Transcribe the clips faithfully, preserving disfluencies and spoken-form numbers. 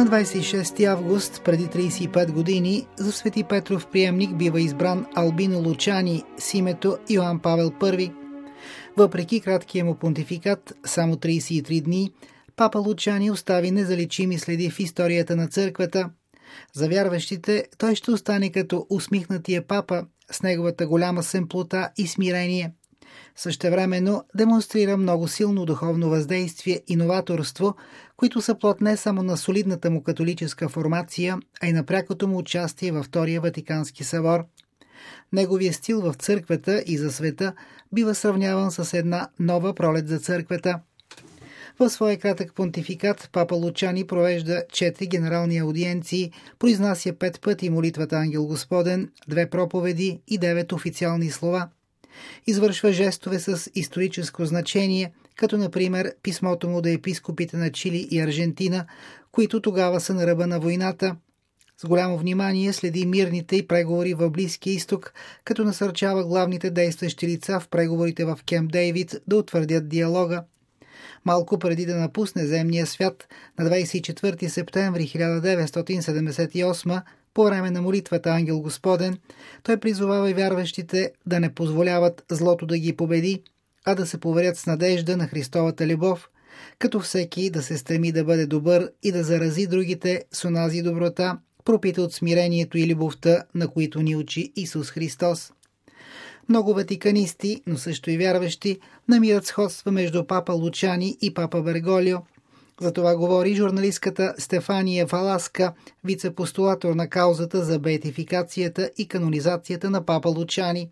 двадесет и шести август преди тридесет и пет години за Свети Петров приемник бива избран Албино Лучани с името Йоан Павел Първи. Въпреки краткия му понтификат, само тридесет и три дни, папа Лучани остави незаличими следи в историята на църквата. За вярващите той ще остане като усмихнатия папа с неговата голяма семплота и смирение. Същевременно демонстрира много силно духовно въздействие и новаторство, които са плод не само на солидната му католическа формация, а и на прякото му участие във Втория Ватикански събор. Неговия стил в църквата и за света бива сравняван с една нова пролет за църквата. В своя кратък понтификат папа Лучани провежда четири генерални аудиенции, произнася пет пъти молитвата Ангел Господен, две проповеди и девет официални слова. Извършва жестове с историческо значение, като например писмото му до епископите на Чили и Аржентина, които тогава са на ръба на войната. С голямо внимание следи мирните и преговори в Близкия изток, като насърчава главните действащи лица в преговорите в Кемп Дейвид да утвърдят диалога. Малко преди да напусне земния свят, на двадесет и четвърти септември хиляда деветстотин седемдесет и осма, по време на молитвата Ангел Господен, той призовава и вярващите да не позволяват злото да ги победи, а да се поверят с надежда на Христовата любов, като всеки да се стреми да бъде добър и да зарази другите с онази доброта, пропита от смирението и любовта, на които ни учи Исус Христос. Много ватиканисти, но също и вярващи, намират сходства между папа Лучани и папа Берголио. За това говори журналистката Стефания Фаласка, вице-постулатор на каузата за беатификацията и канонизацията на папа Лучани.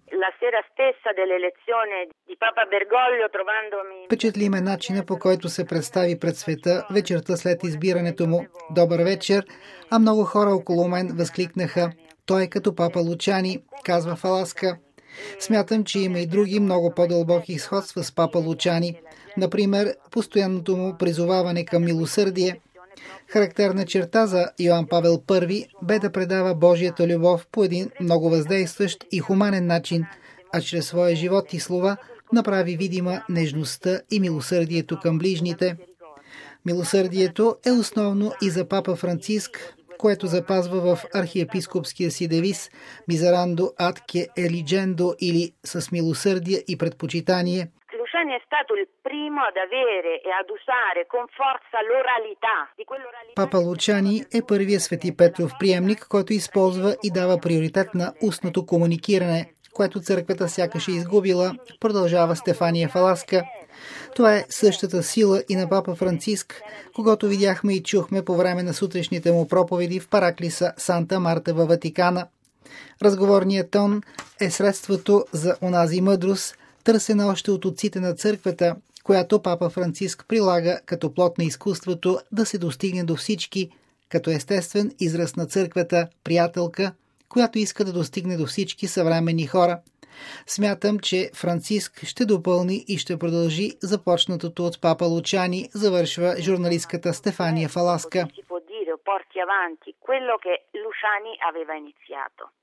Впечатли ме начина, по който се представи пред света вечерта след избирането му. Добър вечер, а много хора около мен възкликнаха: той е като папа Лучани, казва Фаласка. Смятам, че има и други много по-дълбоки сходства с папа Лучани. Например, постоянното му призоваване към милосърдие. Характерна черта за Йоан Павел Първи бе да предава Божията любов по един много въздействащ и хуманен начин, а чрез своя живот и слова направи видима нежността и милосърдието към ближните. Милосърдието е основно и за папа Франциск, което запазва в архиепископския си девиз «Мизерандо адке елиджендо» или «С милосърдие и предпочитание». Папа Лучани е първият Свети Петров приемник, който използва и дава приоритет на устното комуникиране, което църквата сякаш е изгубила, продължава Стефания Фаласка. Това е същата сила и на папа Франциск, когато видяхме и чухме по време на сутрешните му проповеди в параклиса Санта Марта във Ватикана. Разговорният тон е средството за онази мъдрост, търсена още от отците на църквата, която папа Франциск прилага като плод на изкуството да се достигне до всички, като естествен израз на църквата, приятелка, която иска да достигне до всички съвременни хора. Смятам, че Франциск ще допълни и ще продължи започнатото от папа Лучани, завършва журналистката Стефания Фаласка.